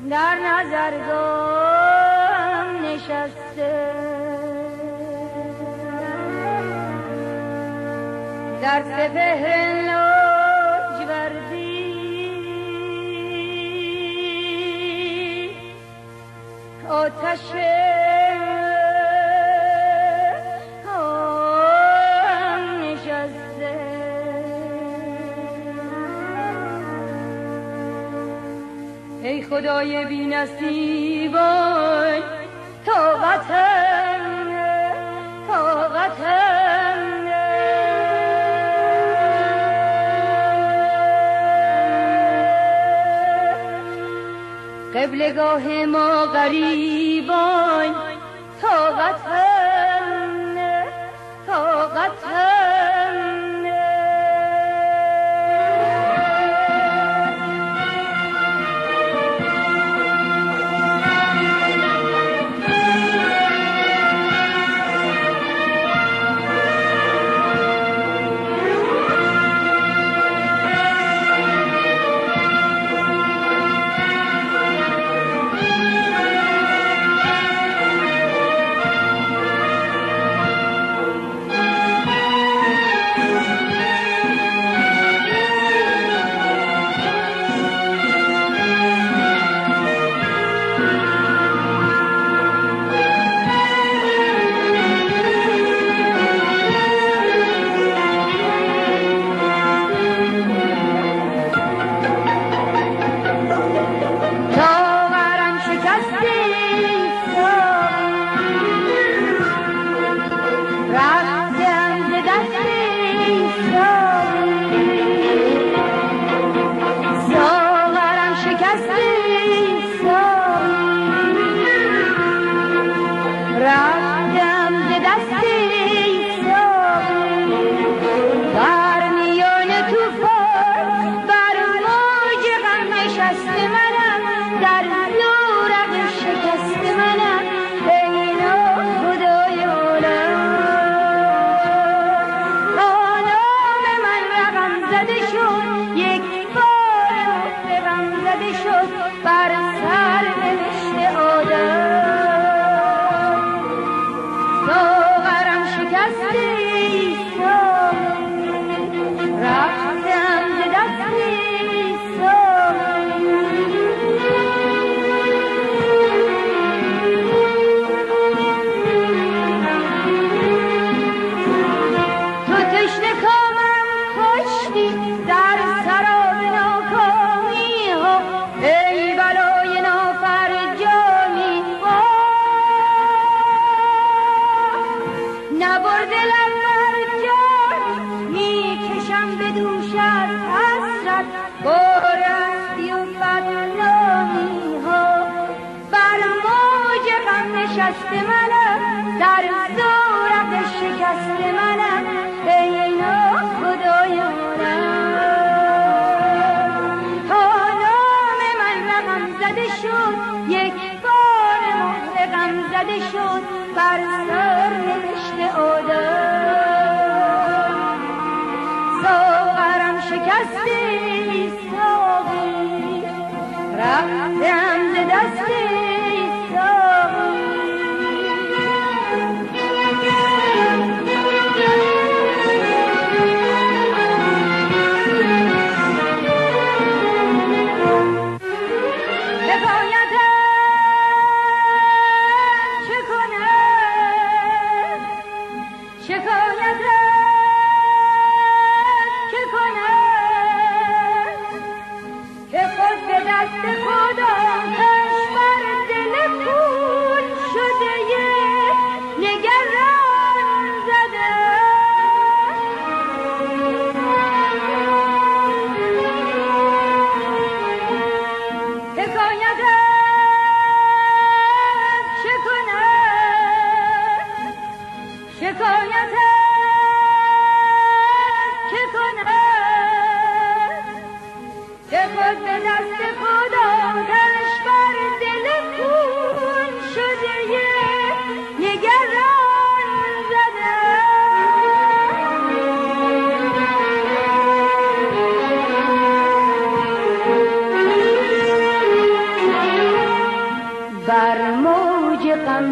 در نظرگاه نشسته، در سپهر لاجوردی آتش نشسته. ای خدای بی نصیبان، طاقتم قبلگاه ما غریبان، طاقتم که خود به دست خدا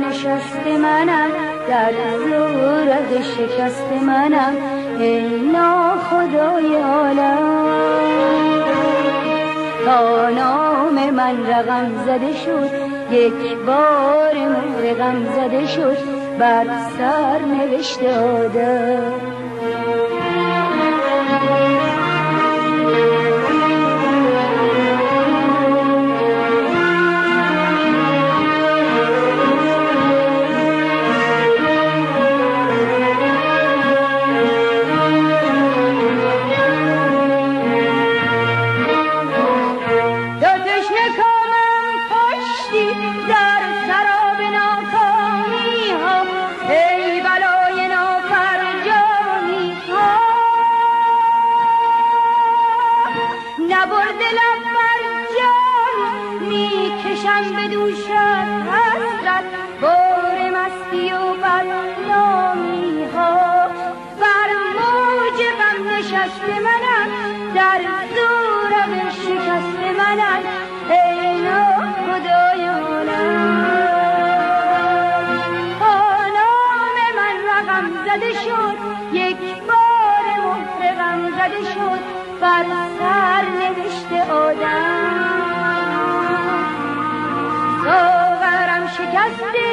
نشست منم، در زورق شکست منم، ای ناخدای عالم. تا نام من رقم زده شد، یک بار مهر غم زده شد بر سر نوشته آدم. به دوشت حسرت بار مستی و بدنامی ها، بر موج غم نشست منم، در زورق شکست منم، ای ناخدای عالم. تا نام من رقم زده شد، یک بار مهر غم زده شد بر سر نوشته آدم. ساغرم شکسته